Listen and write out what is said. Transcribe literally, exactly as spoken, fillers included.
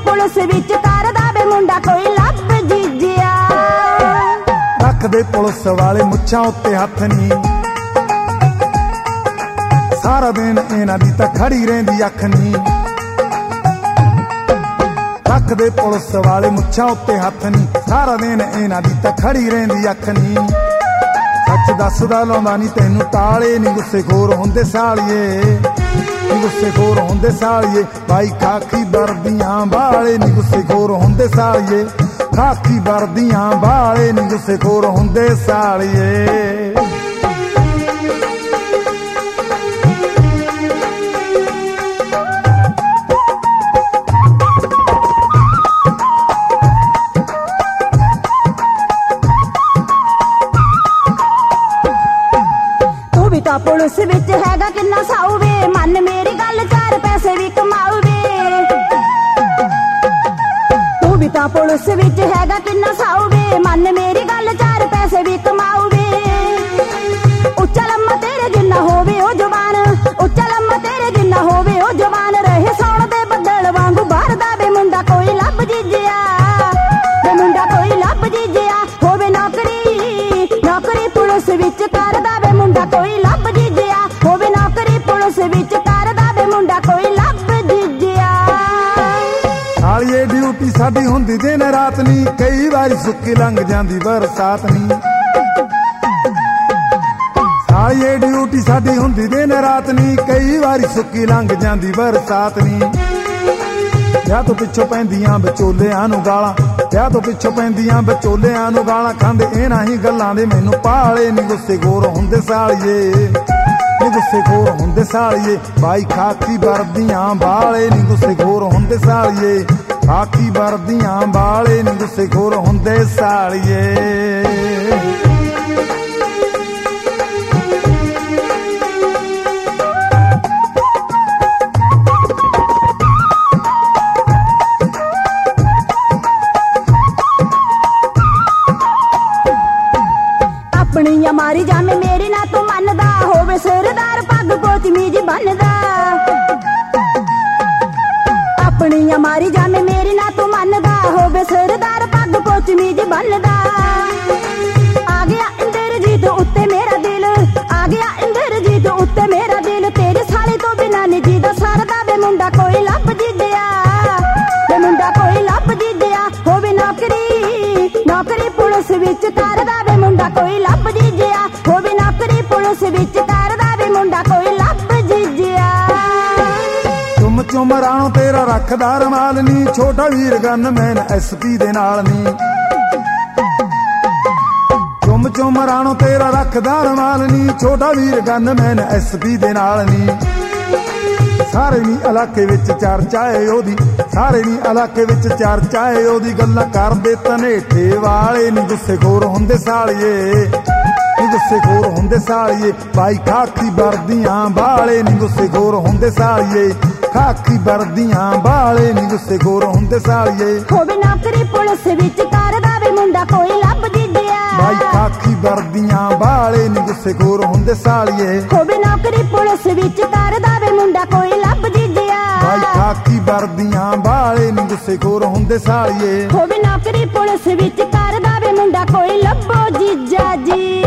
Police विच करदा वे मुंडा कोई लभ जीजिया। रखदे पुलिस वाले मुच्छां उत्ते हथ नी, सारा दिन इन्हां दी तां खड़ी रहिंदी अख नी। रखदे पुलिस वाले मुच्छां उत्ते हथ नी, सारा दिन इन्हां दी तां खड़ी रहिंदी अख नी। सच दसदा लाउंदा नी तैनूं ताले नी गुस्सेखोर हुंदे सालिए, नी गुस्सेखोर हुंदे सालिए। भाई खाकी वर्दियां वाले नी गुस्सेखोर हुंदे सालिए, खाकी वर्दियां वाले नी गुस्सेखोर हुंदे सालिए। पुलिस विच हैगा किन्ना साऊ वे, मन मेरी गल चार पैसे भी कमाऊ वे। तू भी तां पुलिस विच हैगा किन्ना साऊ वे, मन मेरी गल चार पैसे भी कमाऊ वे। उच्चा लम्मा तेरे जिन्ना होवे ओ जवान, उच्चा लम्मा तेरे जिन्ना होवे ओ जवान। रहे सौण दे बदल वांगू बारदा वे मुंडा कोई लभ जीजिया, वे मुंडा कोई लभ जीजिया। होवे नौकरी नौकरी पुलिस विच करदा वे मुंडा कोई लभ जीजिया, होवे नौकरी पुलिस विच करदा वे मुंडा कोई लभ जीजिया। सालिए ड्यूटी साडी हुंदी दिन रात नी, कई वारी सुक्की लंघ जांदी बरसात नी। सालिए ड्यूटी साडी हुंदी दिन रात नी, कई वारी सुक्की लंघ जांदी बरसात नी। विआह तो पिछों पैंदियां विचोलियां नूं गालां, विआह तो पिछों पैंदियां विचोलियां नूं गालां। खांदे इन्हां ही गल्लां दे मैनूं पाले नी गुस्सेखोर हुंदे सालिए, नी गुस्सेखोर हुंदे सालिए। भाई खाकी वर्दियां वाले नी गुस्सेखोर हुंदे सालिए, खाकी वर्दियां वाले नी गुस्सेखोर हुंदे सालिए। अपनी मारी जामे मेरी ना तू मनदा, होवे सरदार पग पोचमीज बनदा। अपनी मारी जामे मेरी ना तू मनदा, होवे सरदार पग पोचमीज बनदा। आ गया इंद्रजीत उत्ते मेरा दिल, आ गया इंद्रजीत उत्ते मेरा दिल। तेरे साले तो बिना नी जीदा सरदा वे मुंडा कोई लभ जीजिया, वे मुंडा कोई लभ जीजिया। होवे नौकरी नौकरी पुलिस विच करदा वे मुंडा कोई लभ जीजिया, होवे नौकरी पुलिस विच करदा वे मुंडा कोई लभ जीजिया। चुम चुम राणो तेरा रखदा रमाल नी, छोटा वीर गनमैन एस पी दे नाल नी। चुम चुम राणो तेरा रखदा रमाल नी, छोटा वीर गनमैन एस पी दे नाल नी। सारे नी इलाके विच चर्चा है ओदी, सारे नी इलाके विच चर्चा है ओदी। गल्लां करदे धनेठे वाले नी गुस्सेखोर हुंदे सालिए, नी गुस्सेखोर हुंदे सालिए। भाई खाकी वर्दियां वाले नी गुस्सेखोर हुंदे सालिए, खाकी वर्दियां वाले नी गुस्सेखोर हुंदे सालिए। होवे नौकरी पुलिस विच करदा वे मुंडा कोई लभ जीजिया, भाई खाकी वर्दियां वाले नी गुस्सेखोर हुंदे सालिए। होवे नौकरी पुलिस विच करदा वे मुंडा कोई लभ जीजिया, भाई खाकी वर्दियां वाले नी गुस्सेखोर हुंदे सालिए। होवे नौकरी पुलिस विच करदा वे मुंडा कोई लभो जीजा जी।